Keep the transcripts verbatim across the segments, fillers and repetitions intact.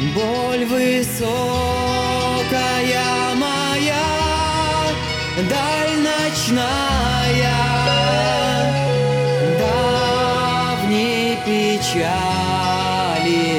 Боль высокая моя, даль ночная, давней печали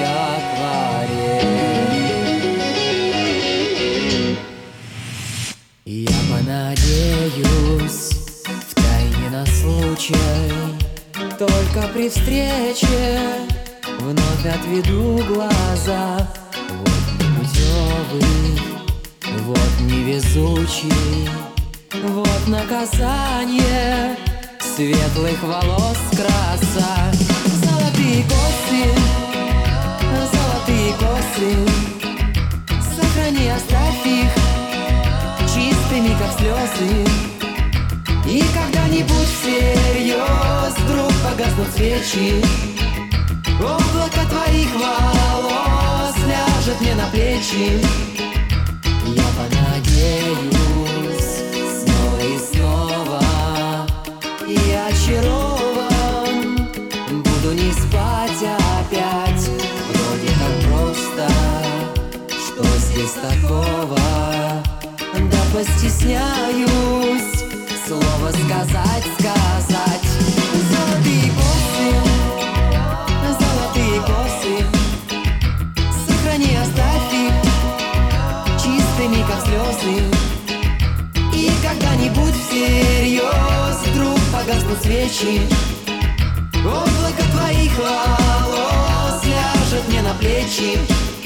акварель. Я понадеюсь втайне на случай, только при встрече вновь отведу глаза. Вот непутевый, вот невезучий, вот наказание светлых волос краса. Золотые косы, золотые косы, сохрани, оставь их чистыми, как слезы. И когда-нибудь всерьез вдруг погаснут свечи, облако твоих волос ляжет мне на плечи. Я понадеюсь снова и снова, и очарован буду не спать опять. Вроде как просто, что здесь такого? Да постесняюсь слово сказать, сказать. Золотые косы, золотые косы, сохрани, оставь их чистыми, как слезы. И когда-нибудь всерьез вдруг погаснут свечи, облако твоих волос ляжет мне на плечи.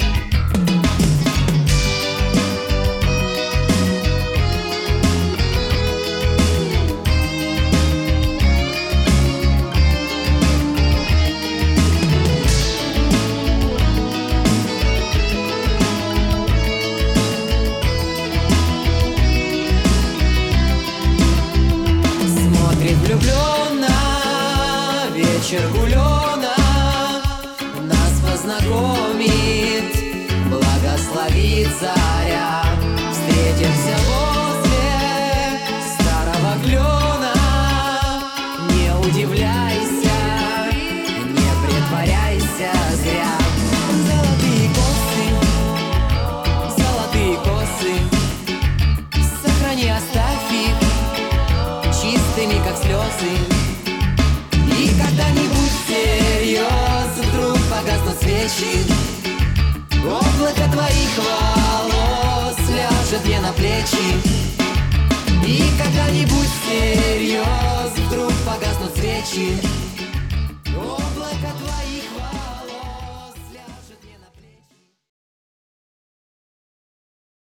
Влюбленно, вечер гулёна нас познакомит, благословит заря. Встретимся возле старого клена. Не удивляйся, не притворяйся зря. Золотые косы, золотые косы, сохрани, оставь их чистыми, как слезы. И когда-нибудь всерьез вдруг погаснут свечи, облако твоих волос ляжет мне на плечи. И когда-нибудь всерьез вдруг погаснут свечи, облако твоих волос.